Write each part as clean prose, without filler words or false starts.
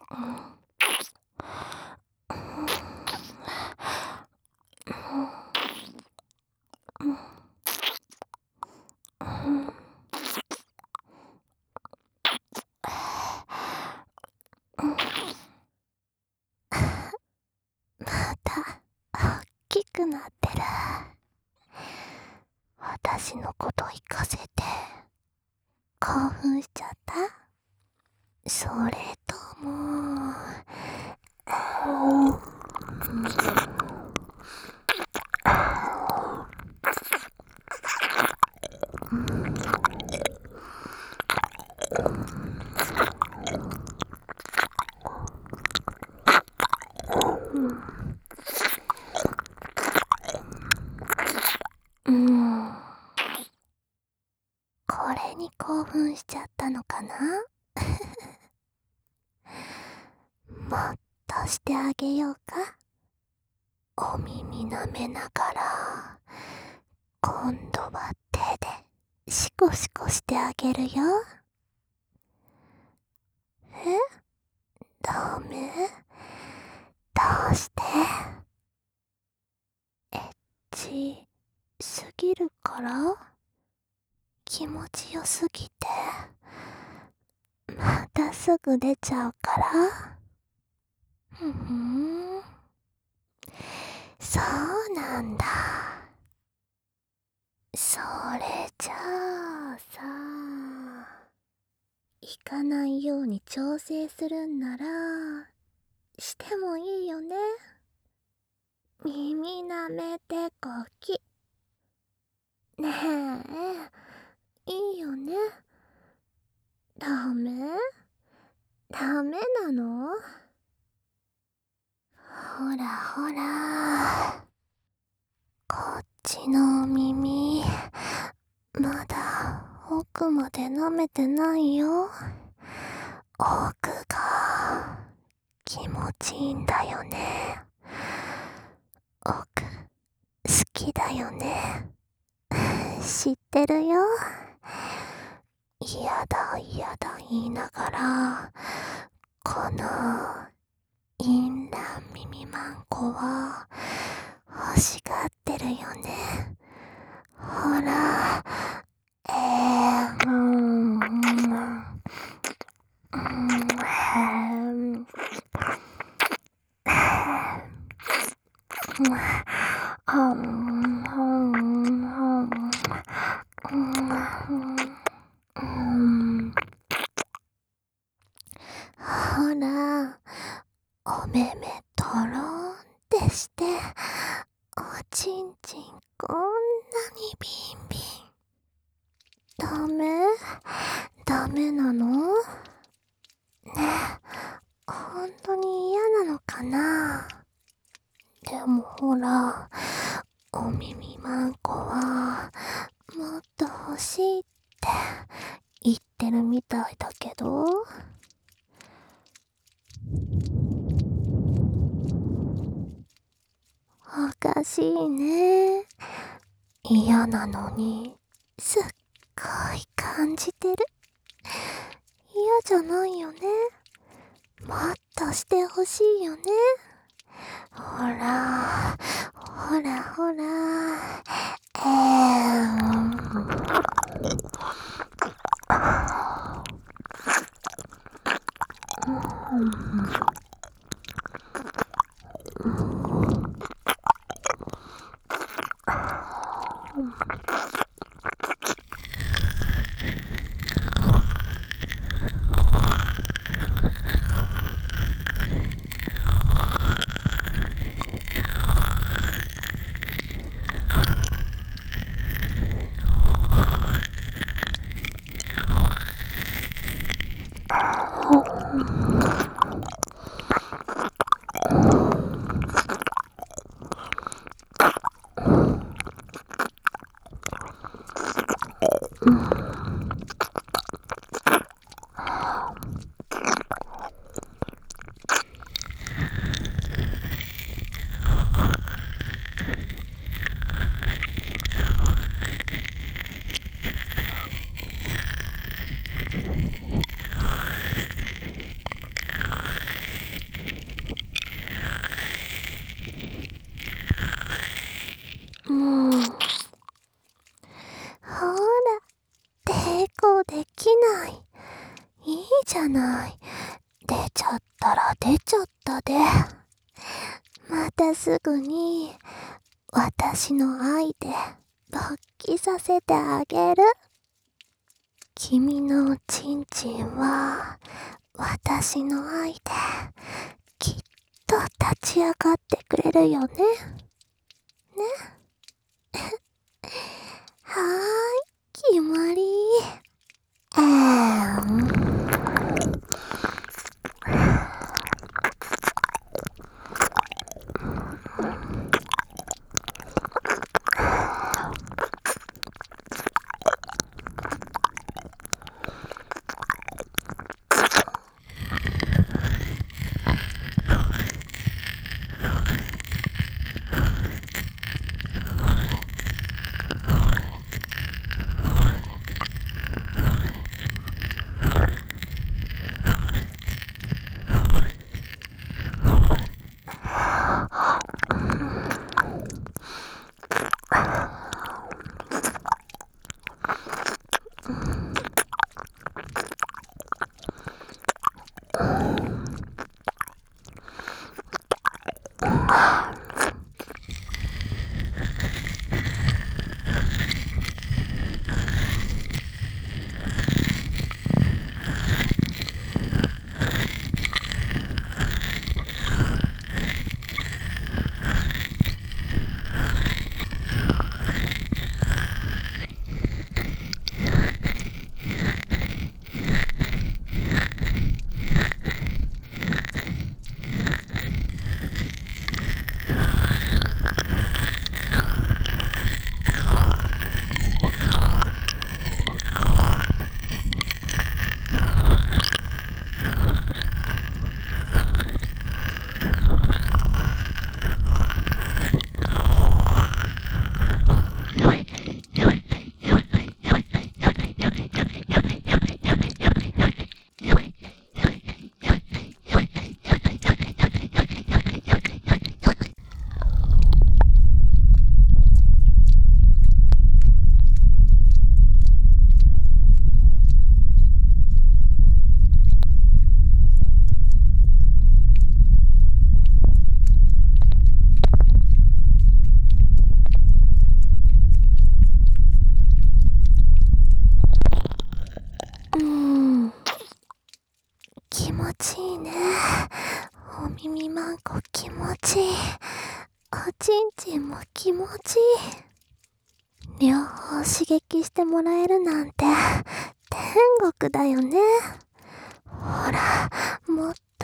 また大きくなってる。私のこと行かせて興奮しちゃった？それともこれに興奮しちゃったのかな？もっとしてあげようか。お耳舐めながら今度は手でシコシコしてあげるよ。ダメ？どうして？エッチすぎるから？気持ちよすぎてまたすぐ出ちゃうから？そうなんだ。それじゃあさ、行かないように調整するんならしてもいいよね。耳舐めてこき。ねえ、いいよね。ダメ？ダメなの？ほらほら、こっちの耳まだ奥まで舐めてないよ。奥が気持ちいいんだよね。奥好きだよね。知ってるよ。嫌だ嫌だ言いながらこのインラン耳マンコは欲しがってるよね。ほら、ほら、お目目とろんってしておちんちんこんなにビンビン。ダメ？ダメなの？ねえ、ほんとに嫌なのかな？でもほら、お耳マンコはもっと欲しいって言ってるみたいだけど。おかしいね。嫌なのにすっごい感じてる。嫌じゃないよね。もっとしてほしいよね。ほらほらほら、 きない。いいじゃない。出ちゃったら出ちゃったで。またすぐに私の愛で勃起させてあげる。君のおちんちんは私の愛できっと立ち上がってくれるよね。はーい、決まり。気持ちいいね。お耳まんこ気持ちいい。おちんちんも気持ちいい。両方刺激してもらえるなんて天国だよね。ほら、もっと、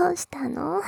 どうしたの？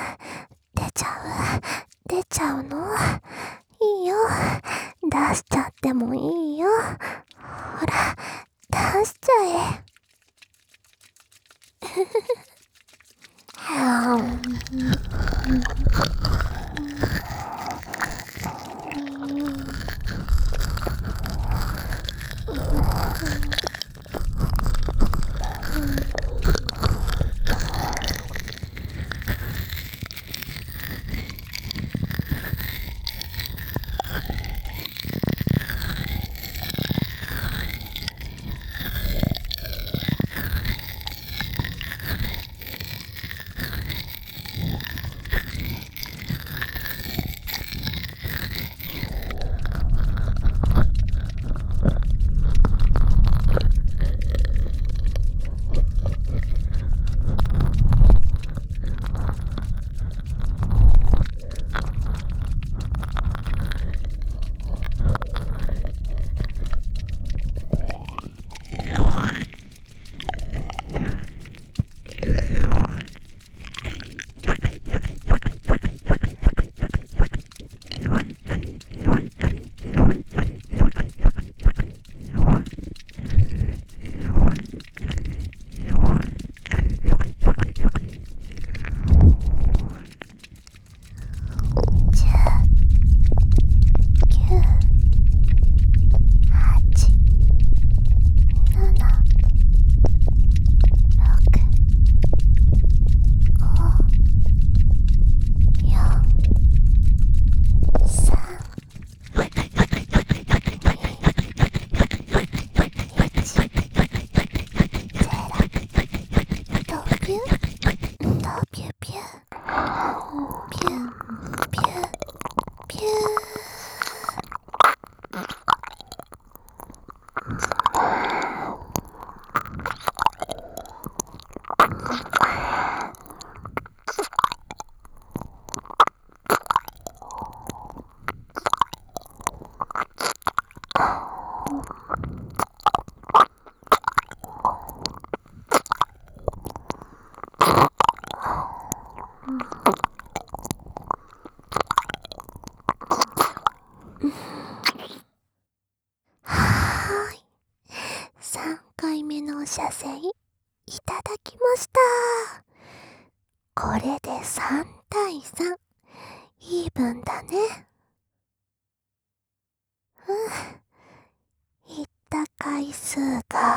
出ちゃうの？いいよ。出しちゃってもいいよ。ほら、出しちゃえ。3回目のお射精いただきました。これで3対3、イーブンだね。行った回数が